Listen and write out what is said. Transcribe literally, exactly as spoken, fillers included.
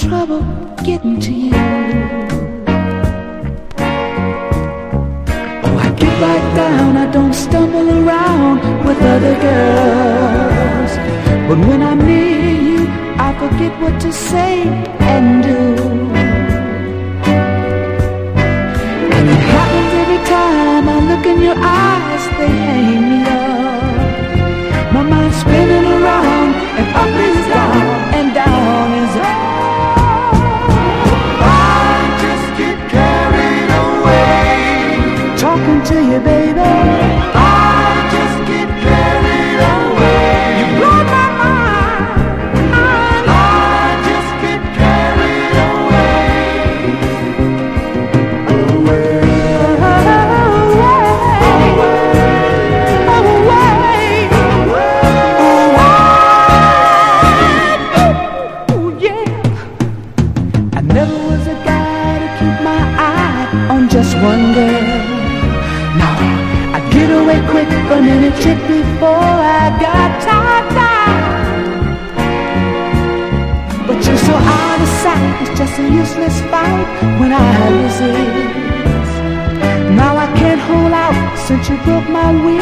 trouble getting to you. Oh, I get right down, I don't stumble around with other girls. But when I'm near you, I forget what to say and do. And it happens every time I look in your eyes, they hang me up. My mind's spinning around, and up is down, and down is up. Talking to you, baby, I just get carried away. You blow my mind, I just get carried away. Away, away, away. Ooh, yeah. I never was a guy to keep my eye on just one girl. Get away quick from any chick before I got tied down. But you're so out of sight, it's just a useless fight when I resist. Now I can't hold out since you broke my will.